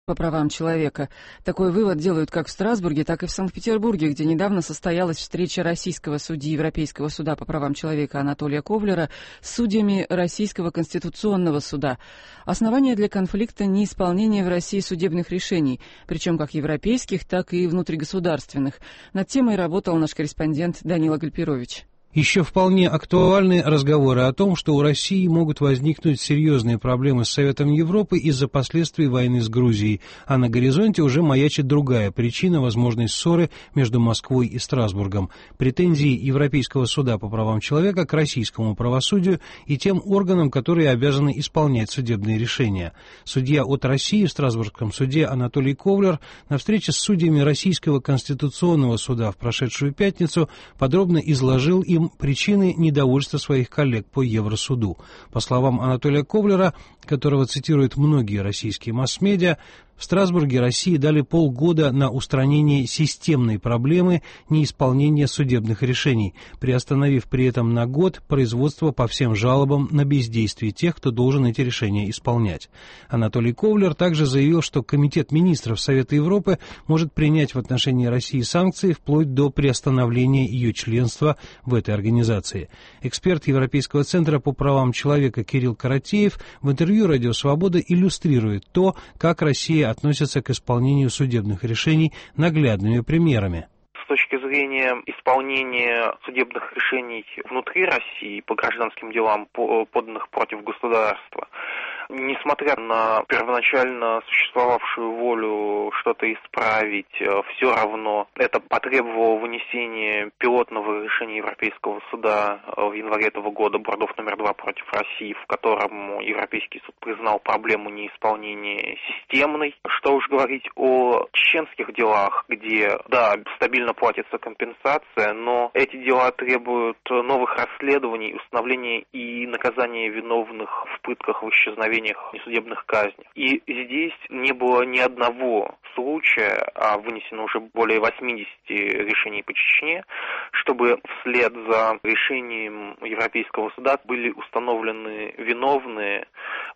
по правам человека. Такой вывод делают как в Страсбурге, так и в Санкт-Петербурге, где недавно состоялась встреча российского судьи Европейского суда по правам человека Анатолия Ковлера с судьями Российского конституционного суда. Основания для конфликта — неисполнение в России судебных решений, причем как европейских, так и внутригосударственных. Над темой работал наш корреспондент Данила Гальперович. Еще вполне актуальны разговоры о том, что у России могут возникнуть серьезные проблемы с Советом Европы из-за последствий войны с Грузией, а на горизонте уже маячит другая причина возможной ссоры между Москвой и Страсбургом — претензии Европейского суда по правам человека к российскому правосудию и тем органам, которые обязаны исполнять судебные решения. Судья от России в Страсбургском суде Анатолий Ковлер на встрече с судьями Российского конституционного суда в прошедшую пятницу подробно изложил им причины недовольства своих коллег по Евросуду. По словам Анатолия Ковлера, которого цитируют многие российские масс-медиа, в Страсбурге России дали полгода на устранение системной проблемы неисполнения судебных решений, приостановив при этом на год производство по всем жалобам на бездействие тех, кто должен эти решения исполнять. Анатолий Ковлер также заявил, что Комитет министров Совета Европы может принять в отношении России санкции вплоть до приостановления ее членства в этой организации. Эксперт Европейского центра по правам человека Кирилл Каратеев в интервью «Радио Свобода» иллюстрирует то, как Россия относится к исполнению судебных решений наглядными примерами. С точки зрения исполнения судебных решений внутри России по гражданским делам, поданных против государства, несмотря на первоначально существовавшую волю что-то исправить, все равно это потребовало вынесения пилотного решения Европейского суда в январе этого года, Бордов номер 2 против России, в котором Европейский суд признал проблему неисполнения системной. Что уж говорить о чеченских делах, где, да, стабильно платится компенсация, но эти дела требуют новых расследований, установления и наказания виновных в пытках, в исчезновениях, несудебных казнях. И здесь не было ни одного случая, а вынесено уже более 80 решений по Чечне, чтобы вслед за решением Европейского суда были установлены виновные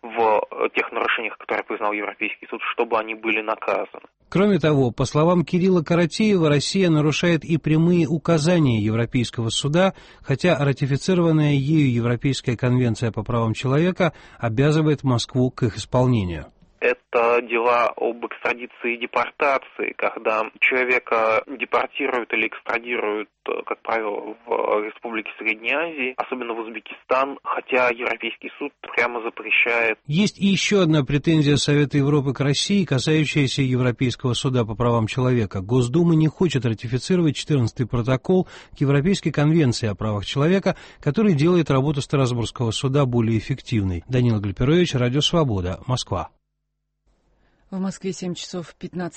в тех нарушениях, которые признал Европейский суд, чтобы они были наказаны. Кроме того, по словам Кирилла Каратеева, Россия нарушает и прямые указания Европейского суда, хотя ратифицированная ею Европейская конвенция по правам человека обязывает Москву к их исполнению. Это дела об экстрадиции и депортации, когда человека депортируют или экстрадируют, как правило, в республике Средней Азии, особенно в Узбекистан, хотя Европейский суд прямо запрещает. Есть и еще одна претензия Совета Европы к России, касающаяся Европейского суда по правам человека. Госдума не хочет ратифицировать 14-й протокол к Европейской конвенции о правах человека, который делает работу Страсбургского суда более эффективной. Данила Гальперович, Радио Свобода, Москва. В Москве 7 часов 15